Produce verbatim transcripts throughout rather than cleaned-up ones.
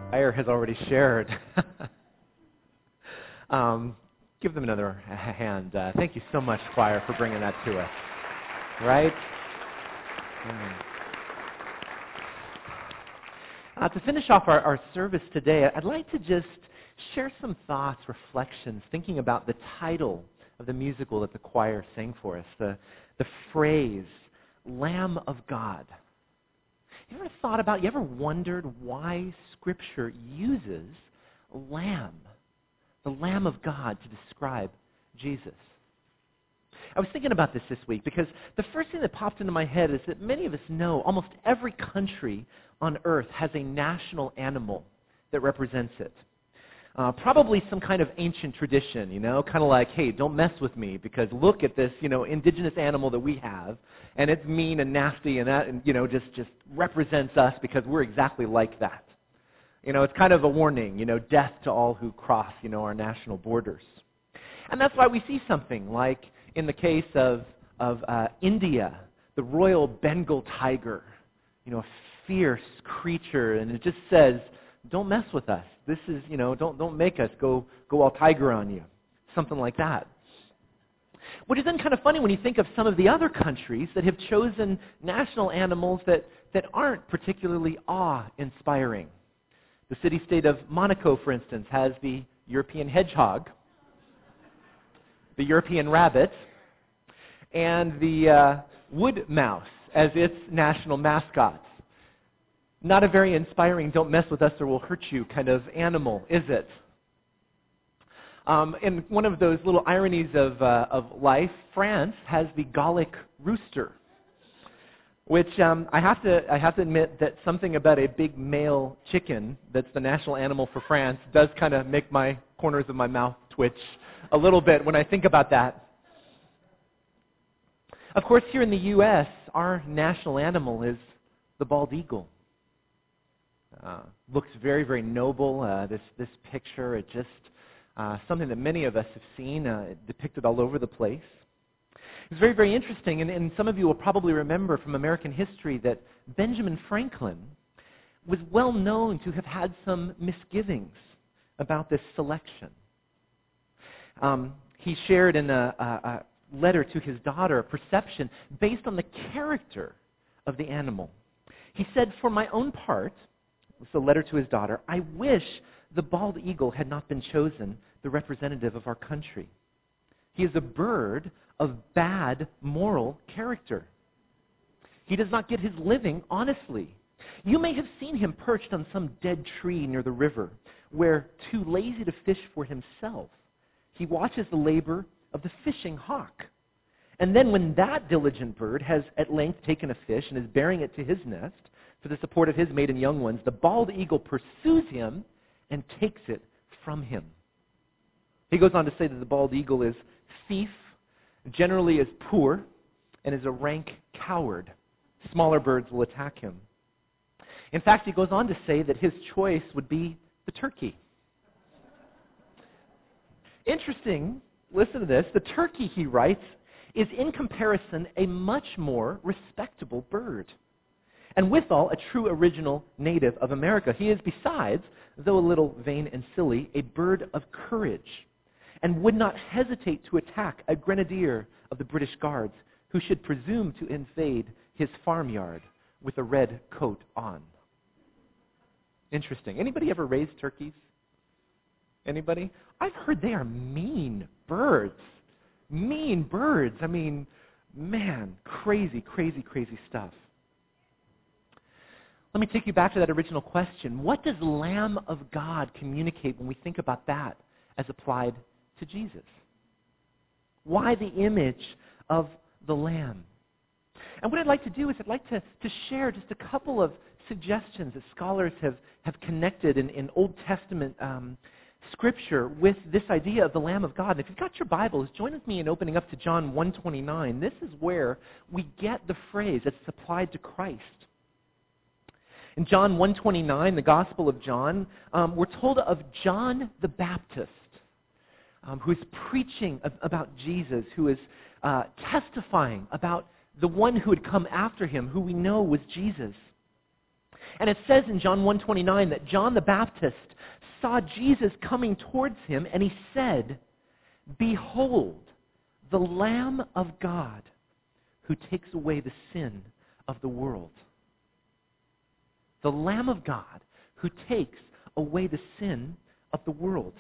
Iyer has already shared. um, give them another hand. Uh, thank you so much, choir, for bringing that to us. Right? Mm. Uh, to finish off our, our service today, I'd like to just share some thoughts, reflections, thinking about the title of the musical that the choir sang for us, the, the phrase, Lamb of God. You ever thought about, you ever wondered why Scripture uses lamb, the Lamb of God, to describe Jesus? I was thinking about this this week because the first thing that popped into my head is that many of us know almost every country on earth has a national animal that represents it. Uh, probably some kind of ancient tradition, you know, kind of like, hey, don't mess with me because look at this, you know, indigenous animal that we have, and it's mean and nasty, and that, and, you know, just, just represents us because we're exactly like that. You know, it's kind of a warning, you know, death to all who cross, you know, our national borders. And that's why we see something like in the case of, of uh, India, the royal Bengal tiger, you know, a fierce creature, and it just says, don't mess with us. This is, you know, don't don't make us go go all tiger on you. Something like that. Which is then kind of funny when you think of some of the other countries that have chosen national animals that, that aren't particularly awe-inspiring. The city-state of Monaco, for instance, has the European hedgehog, the European rabbit, and the uh, wood mouse as its national mascots. Not a very inspiring, don't mess with us or we'll hurt you kind of animal, is it? Um, and one of those little ironies of, uh, of life, France has the Gallic rooster, which um, I have to I have to admit that something about a big male chicken that's the national animal for France does kind of make my corners of my mouth twitch a little bit when I think about that. Of course, here in the U S, our national animal is the bald eagle. Uh, looks very, very noble, uh, this, this picture. It just, uh, something that many of us have seen uh, depicted all over the place. It's very, very interesting, and, and some of you will probably remember from American history that Benjamin Franklin was well known to have had some misgivings about this selection. Um, he shared in a, a, a letter to his daughter a perception based on the character of the animal. He said, for my own part, it's a letter to his daughter, I wish the bald eagle had not been chosen the representative of our country. He is a bird of bad moral character. He does not get his living honestly. You may have seen him perched on some dead tree near the river, where, too lazy to fish for himself, he watches the labor of the fishing hawk. And then when that diligent bird has at length taken a fish and is bearing it to his nest, for the support of his maiden young ones, the bald eagle pursues him and takes it from him. He goes on to say that the bald eagle is thief, generally is poor, and is a rank coward. Smaller birds will attack him. In fact, he goes on to say that his choice would be the turkey. Interesting, listen to this, the turkey, he writes, is in comparison a much more respectable bird. And withal, a true original native of America. He is besides, though a little vain and silly, a bird of courage, and would not hesitate to attack a grenadier of the British Guards who should presume to invade his farmyard with a red coat on. Interesting. Anybody ever raised turkeys? Anybody? I've heard they are mean birds. Mean birds. I mean, man, crazy, crazy, crazy stuff. Let me take you back to that original question. What does Lamb of God communicate when we think about that as applied to Jesus? Why the image of the Lamb? And what I'd like to do is I'd like to, to share just a couple of suggestions that scholars have, have connected in, in Old Testament um, Scripture with this idea of the Lamb of God. And if you've got your Bibles, join with me in opening up to John one twenty-nine. This is where we get the phrase that's applied to Christ. In John one twenty-nine, the Gospel of John, um, we're told of John the Baptist, um, who is preaching about Jesus, who is uh, testifying about the one who had come after him, who we know was Jesus. And it says in John one twenty-nine that John the Baptist saw Jesus coming towards him, and he said, "Behold, the Lamb of God who takes away the sin of the world." The Lamb of God who takes away the sin of the world.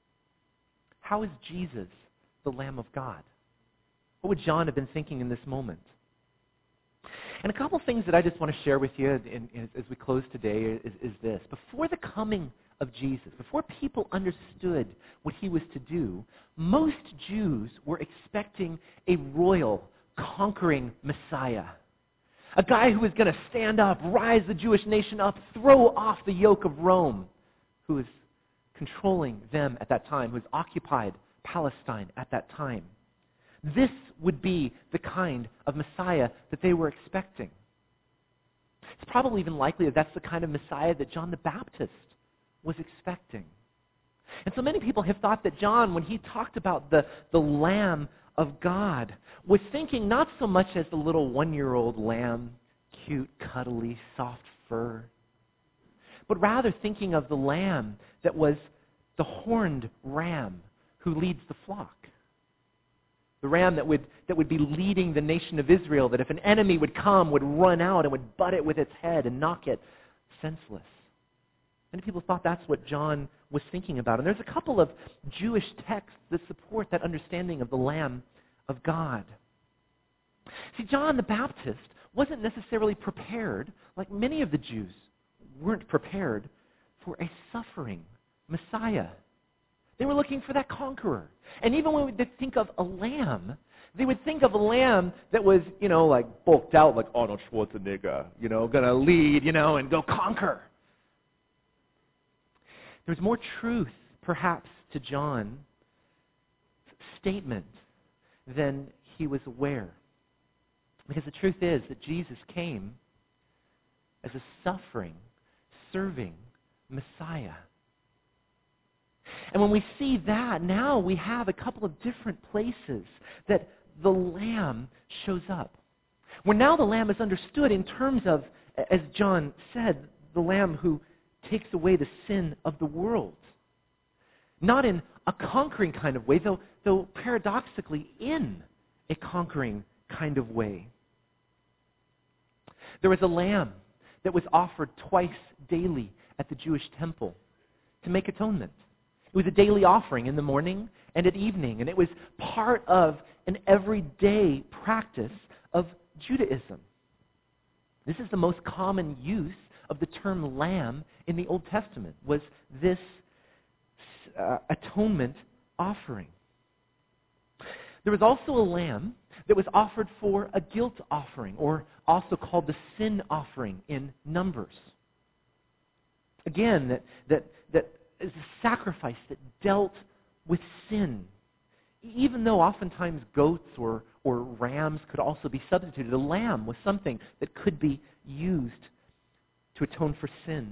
How is Jesus the Lamb of God? What would John have been thinking in this moment? And a couple things that I just want to share with you in, in, as we close today is, is this. Before the coming of Jesus, before people understood what he was to do, most Jews were expecting a royal, conquering Messiah. A guy who was going to stand up, rise the Jewish nation up, throw off the yoke of Rome, who was controlling them at that time, who was occupied Palestine at that time. This would be the kind of Messiah that they were expecting. It's probably even likely that that's the kind of Messiah that John the Baptist was expecting. And so many people have thought that John, when he talked about the, the Lamb of God, was thinking not so much as the little one-year-old lamb, cute, cuddly, soft fur, but rather thinking of the lamb that was the horned ram who leads the flock. The ram that would, that would be leading the nation of Israel, that if an enemy would come, would run out and would butt it with its head and knock it senseless. Many people thought that's what John was thinking about. And there's a couple of Jewish texts that support that understanding of the Lamb of God. See, John the Baptist wasn't necessarily prepared, like many of the Jews weren't prepared, for a suffering Messiah. They were looking for that conqueror. And even when they think of a lamb, they would think of a lamb that was, you know, like bulked out like Arnold Schwarzenegger, you know, going to lead, you know, and go conquer. There's more truth, perhaps, to John's statement than he was aware. Because the truth is that Jesus came as a suffering, serving Messiah. And when we see that, now we have a couple of different places that the Lamb shows up. Where now the Lamb is understood in terms of, as John said, the Lamb who takes away the sin of the world. Not in a conquering kind of way, though, though paradoxically in a conquering kind of way. There was a lamb that was offered twice daily at the Jewish temple to make atonement. It was a daily offering in the morning and at evening, and it was part of an everyday practice of Judaism. This is the most common use of the term lamb in the Old Testament, was this uh, atonement offering. There was also a lamb that was offered for a guilt offering, or also called the sin offering in Numbers. Again, that, that, that is a sacrifice that dealt with sin. Even though oftentimes goats or, or rams could also be substituted, a lamb was something that could be used to atone for sin.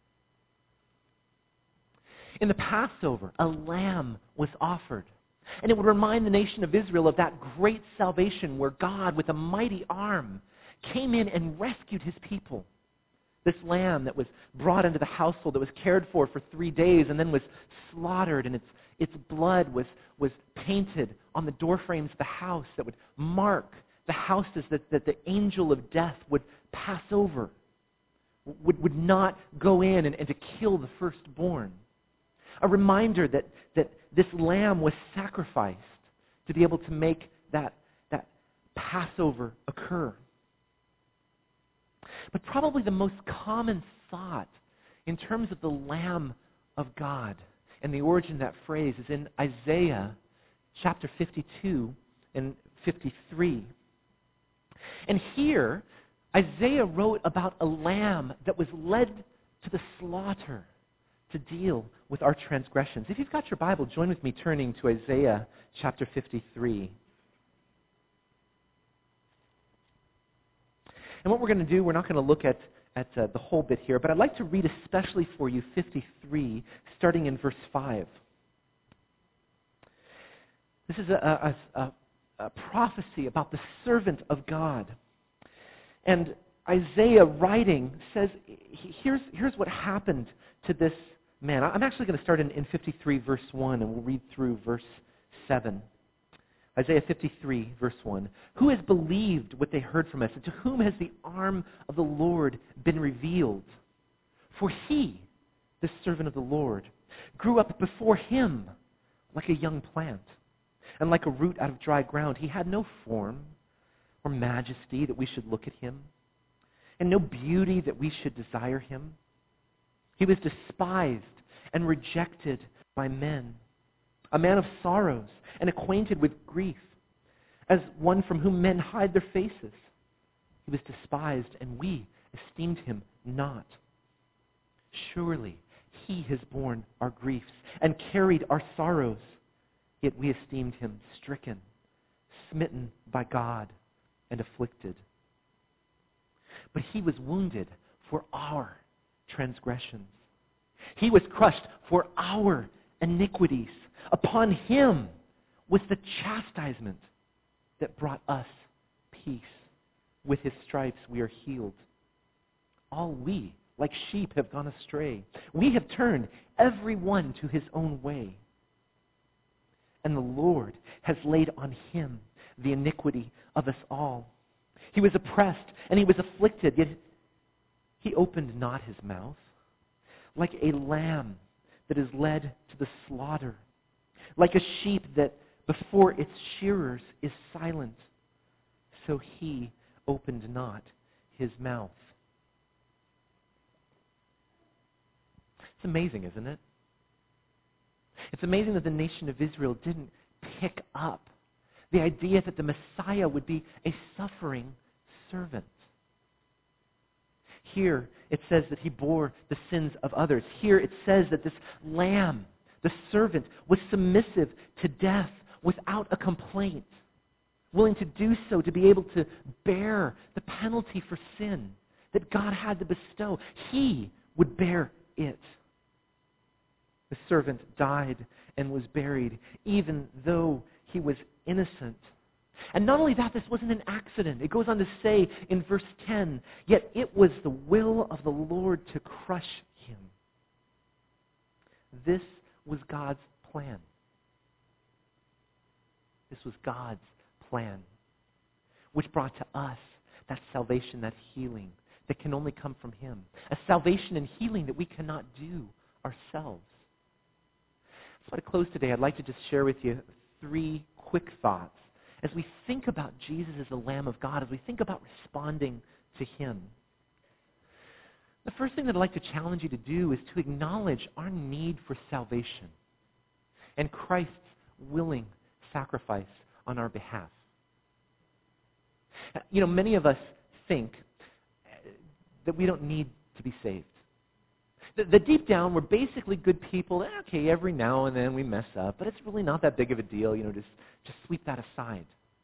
In the Passover, a lamb was offered. And it would remind the nation of Israel of that great salvation where God, with a mighty arm, came in and rescued his people. This lamb that was brought into the household, that was cared for for three days and then was slaughtered, and its, its blood was, was painted on the doorframes of the house that would mark the houses that, that the angel of death would pass over, would, would not go in and, and to kill the firstborn. A reminder that, that this lamb was sacrificed to be able to make that, that Passover occur. But probably the most common thought in terms of the Lamb of God and the origin of that phrase is in Isaiah chapter fifty-two and fifty-three. And here, Isaiah wrote about a lamb that was led to the slaughter to deal with our transgressions. If you've got your Bible, join with me turning to Isaiah chapter fifty-three. And what we're going to do, we're not going to look at, at uh, the whole bit here, but I'd like to read especially for you fifty-three, starting in verse five. This is a, a, a, a prophecy about the servant of God. And Isaiah writing says, here's, here's what happened to this man. I'm actually going to start in, in fifty-three, verse one, and we'll read through verse seven. Isaiah fifty-three, verse one. Who has believed what they heard from us, and to whom has the arm of the Lord been revealed? For he, the servant of the Lord, grew up before him like a young plant, and like a root out of dry ground. He had no form or majesty that we should look at him, and no beauty that we should desire him. He was despised and rejected by men, a man of sorrows and acquainted with grief, as one from whom men hide their faces. He was despised, and we esteemed him not. Surely he has borne our griefs and carried our sorrows, yet we esteemed him stricken, smitten by God, and afflicted. But he was wounded for our transgressions. He was crushed for our iniquities. Upon him was the chastisement that brought us peace. With his stripes we are healed. All we, like sheep, have gone astray. We have turned every one to his own way. And the Lord has laid on him the iniquity of us all. He was oppressed and he was afflicted, yet he opened not his mouth. Like a lamb that is led to the slaughter, like a sheep that before its shearers is silent, so he opened not his mouth. It's amazing, isn't it? It's amazing that the nation of Israel didn't pick up the idea that the Messiah would be a suffering servant. Here it says that he bore the sins of others. Here it says that this lamb, the servant, was submissive to death without a complaint, willing to do so to be able to bear the penalty for sin that God had to bestow. He would bear it. The servant died and was buried, even though he was innocent. And not only that, this wasn't an accident. It goes on to say in verse ten, yet it was the will of the Lord to crush him. This was God's plan. This was God's plan, which brought to us that salvation, that healing that can only come from him. A salvation and healing that we cannot do ourselves. So to close today, I'd like to just share with you three quick thoughts as we think about Jesus as the Lamb of God, as we think about responding to him. The first thing that I'd like to challenge you to do is to acknowledge our need for salvation and Christ's willing sacrifice on our behalf. You know, many of us think that we don't need to be saved. That deep down, we're basically good people. Okay, every now and then we mess up, but it's really not that big of a deal. You know, just, just sweep that aside.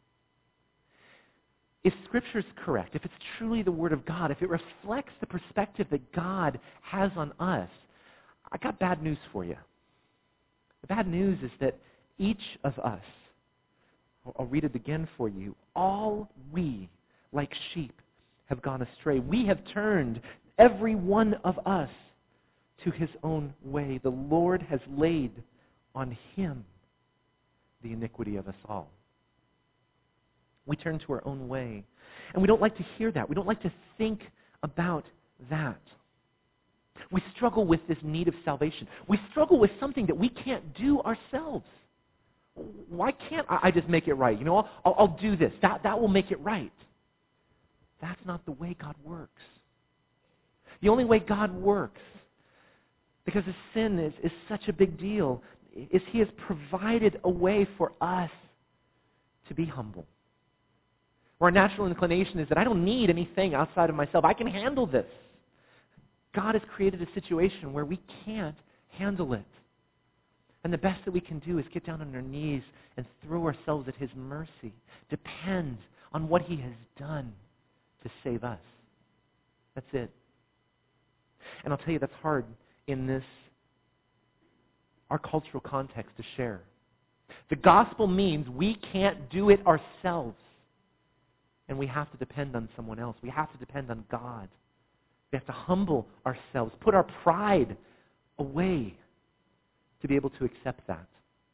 If Scripture is correct, if it's truly the Word of God, if it reflects the perspective that God has on us, I got bad news for you. The bad news is that each of us, I'll read it again for you, all we, like sheep, have gone astray. We have turned, every one of us, to his own way. The Lord has laid on him the iniquity of us all. We turn to our own way. And we don't like to hear that. We don't like to think about that. We struggle with this need of salvation. We struggle with something that we can't do ourselves. Why can't I just make it right? You know, I'll, I'll do this. That, that will make it right. That's not the way God works. The only way God works, because the sin is, is such a big deal, is he has provided a way for us to be humble. Our natural inclination is that I don't need anything outside of myself. I can handle this. God has created a situation where we can't handle it. And the best that we can do is get down on our knees and throw ourselves at his mercy. Depend on what he has done to save us. That's it. And I'll tell you, that's hard in this, our cultural context to share. The gospel means we can't do it ourselves. and we have to depend on someone else. We have to depend on God. We have to humble ourselves, put our pride away to be able to accept that.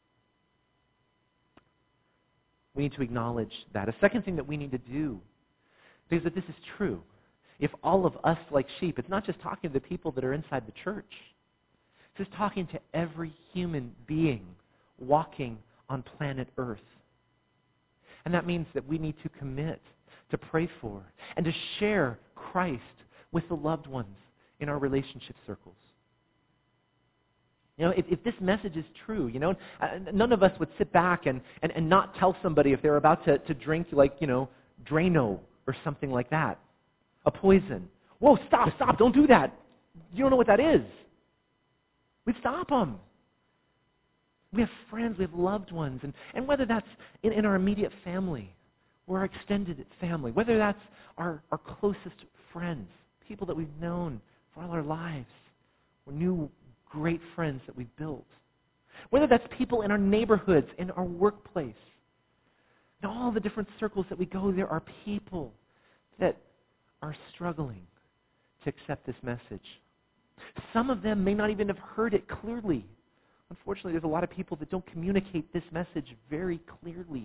We need to acknowledge that. A second thing that we need to do, because that this is true, if all of us like sheep, it's not just talking to the people that are inside the church. It's just talking to every human being walking on planet Earth. And that means that we need to commit to pray for and to share Christ with the loved ones in our relationship circles. You know, if, if this message is true, you know, none of us would sit back and, and, and not tell somebody if they're about to, to drink, like, you know, Drano or something like that, a poison. Whoa, stop, stop, don't do that. You don't know what that is. We'd stop them. We have friends, we have loved ones, and, and whether that's in, in our immediate family or our extended family, whether that's our, our closest friends, people that we've known for all our lives, or new great friends that we've built, whether that's people in our neighborhoods, in our workplace, in all the different circles that we go, there are people that are struggling to accept this message. Some of them may not even have heard it clearly. Unfortunately, there's a lot of people that don't communicate this message very clearly.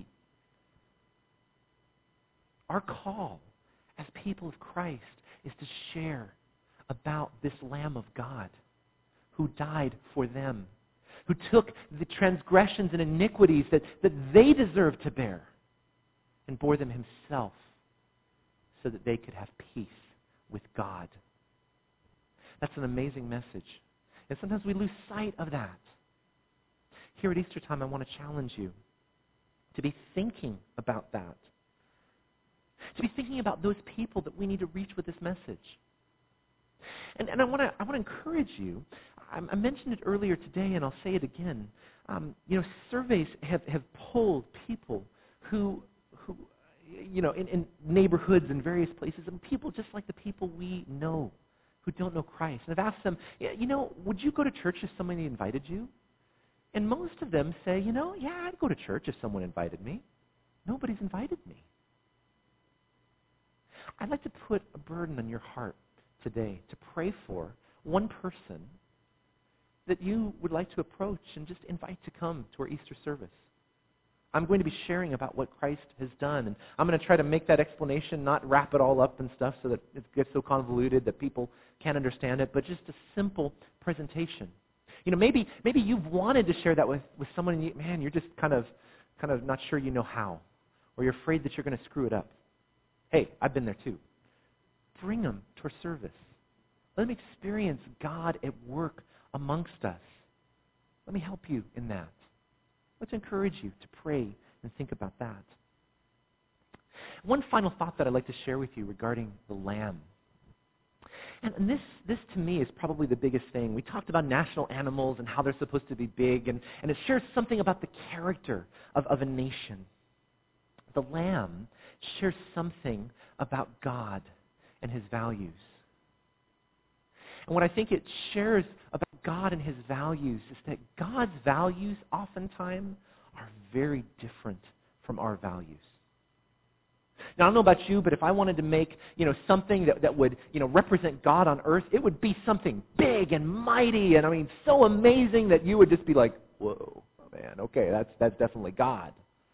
Our call as people of Christ is to share about this Lamb of God who died for them, who took the transgressions and iniquities that, that they deserved to bear and bore them himself so that they could have peace with God. That's an amazing message. And sometimes we lose sight of that. Here at Easter time, I want to challenge you to be thinking about that. To be thinking about those people that we need to reach with this message. And, and I want to I want to encourage you. I, I mentioned it earlier today, and I'll say it again. Um, you know, surveys have, have polled people who who you know in, in neighborhoods and various places, and people just like the people we know who don't know Christ. And I've asked them, you know, would you go to church if somebody invited you? And most of them say, you know, yeah, I'd go to church if someone invited me. Nobody's invited me. I'd like to put a burden on your heart today to pray for one person that you would like to approach and just invite to come to our Easter service. I'm going to be sharing about what Christ has done, and I'm going to try to make that explanation, not wrap it all up and stuff so that it gets so convoluted that people can't understand it, but just a simple presentation. You know, maybe maybe you've wanted to share that with, with someone, and you, man, you're just kind of kind of not sure you know how, or you're afraid that you're going to screw it up. Hey, I've been there too. Bring them to our service. Let them experience God at work amongst us. Let me help you in that. Let's encourage you to pray and think about that. One final thought that I'd like to share with you regarding the Lamb. And, and this, this to me is probably the biggest thing. We talked about national animals and how they're supposed to be big, and, and it shares something about the character of, of a nation. The Lamb shares something about God and his values. And what I think it shares about God and his values is that God's values oftentimes are very different from our values. Now, I don't know about you, but if I wanted to make, you know, something that, that would, you know, represent God on earth, it would be something big and mighty and, I mean, so amazing that you would just be like, whoa, man, okay, that's that's definitely God.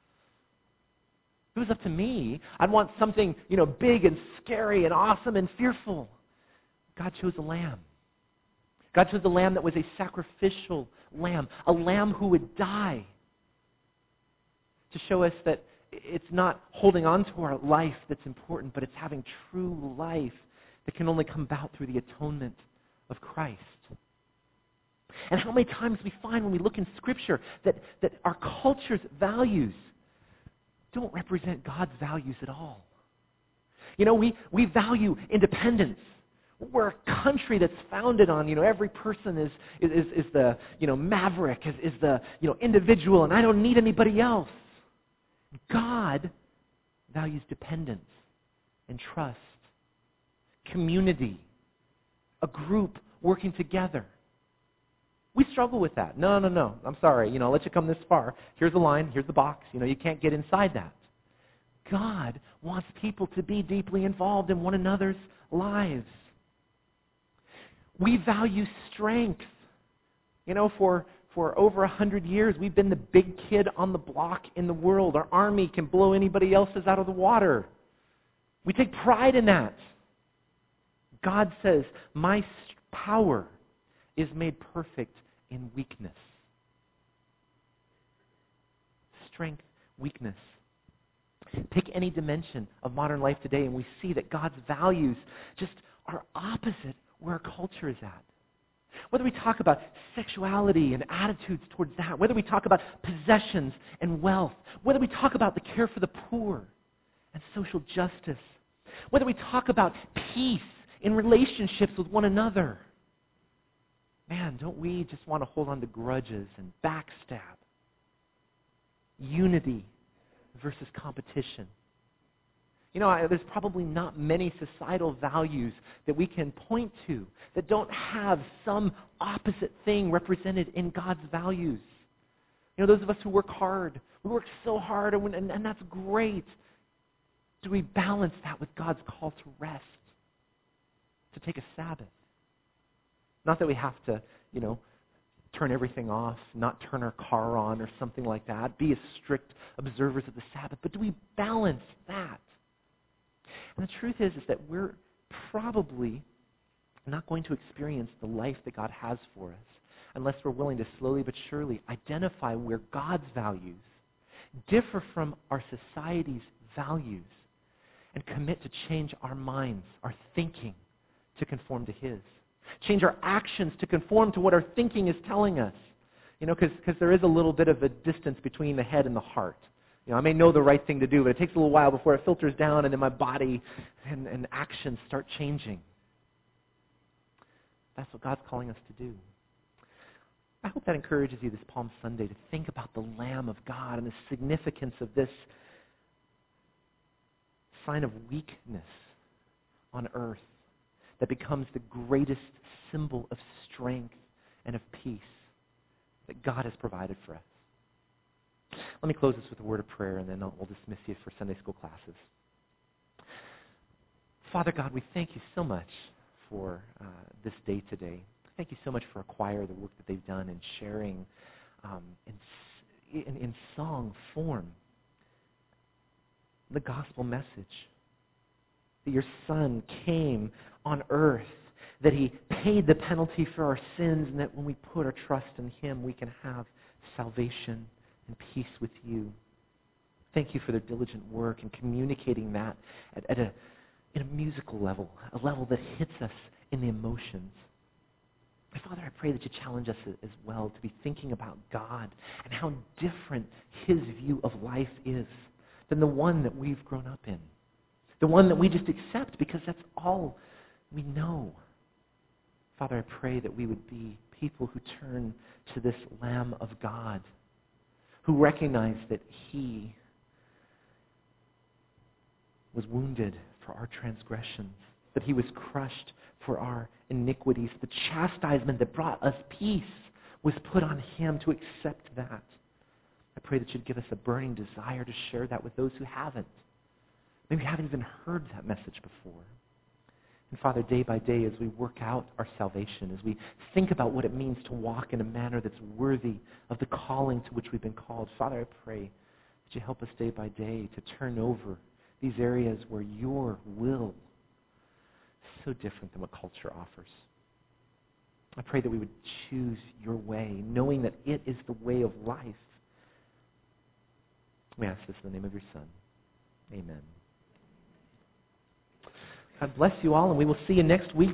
If it was up to me, I'd want something, you know, big and scary and awesome and fearful. God chose a lamb. God chose a lamb that was a sacrificial lamb, a lamb who would die to show us that it's not holding on to our life that's important, but it's having true life that can only come about through the atonement of Christ. And how many times we find when we look in Scripture that, that our culture's values don't represent God's values at all. You know, we, we value independence. We're a country that's founded on, you know, every person is is, is the, you know, maverick, is, is the, you know, individual, and I don't need anybody else. God values dependence and trust, community, a group working together. We struggle with that. No, no, no. I'm sorry. You know, I'll let you come this far. Here's the line. Here's the box. You know, you can't get inside that. God wants people to be deeply involved in one another's lives. We value strength. You know, for, for over a hundred years, we've been the big kid on the block in the world. Our army can blow anybody else's out of the water. We take pride in that. God says, my power is made perfect in weakness. Strength, weakness. Pick any dimension of modern life today and we see that God's values just are opposite where our culture is at. Whether we talk about sexuality and attitudes towards that, whether we talk about possessions and wealth, whether we talk about the care for the poor and social justice, whether we talk about peace in relationships with one another, man, don't we just want to hold on to grudges and backstab? Unity versus competition. You know, I, there's probably not many societal values that we can point to that don't have some opposite thing represented in God's values. You know, those of us who work hard, we work so hard, and, and, and that's great. Do we balance that with God's call to rest, to take a Sabbath? Not that we have to, you know, turn everything off, not turn our car on or something like that, be as strict observers of the Sabbath, but do we balance that? And the truth is, is that we're probably not going to experience the life that God has for us unless we're willing to slowly but surely identify where God's values differ from our society's values and commit to change our minds, our thinking, to conform to His. Change our actions to conform to what our thinking is telling us. You know, because there is a little bit of a distance between the head and the heart. You know, I may know the right thing to do, but it takes a little while before it filters down and then my body and, and actions start changing. That's what God's calling us to do. I hope that encourages you this Palm Sunday to think about the Lamb of God and the significance of this sign of weakness on earth that becomes the greatest symbol of strength and of peace that God has provided for us. Let me close this with a word of prayer, and then I'll, we'll dismiss you for Sunday school classes. Father God, we thank you so much for uh, this day today. Thank you so much for Acquire, the work that they've done in sharing um, in, in, in song form the gospel message. That your Son came on earth, that He paid the penalty for our sins, and that when we put our trust in Him, we can have salvation and peace with you. Thank you for their diligent work in communicating that at, at a, in a musical level, a level that hits us in the emotions. My Father, I pray that you challenge us as well to be thinking about God and how different His view of life is than the one that we've grown up in. The one that we just accept because that's all we know. Father, I pray that we would be people who turn to this Lamb of God, who recognize that He was wounded for our transgressions, that He was crushed for our iniquities. The chastisement that brought us peace was put on Him, to accept that. I pray that you'd give us a burning desire to share that with those who haven't. Maybe haven't even heard that message before. And Father, day by day, as we work out our salvation, as we think about what it means to walk in a manner that's worthy of the calling to which we've been called, Father, I pray that you help us day by day to turn over these areas where your will is so different than what culture offers. I pray that we would choose your way, knowing that it is the way of life. We ask this in the name of your Son. Amen. God bless you all, and we will see you next week.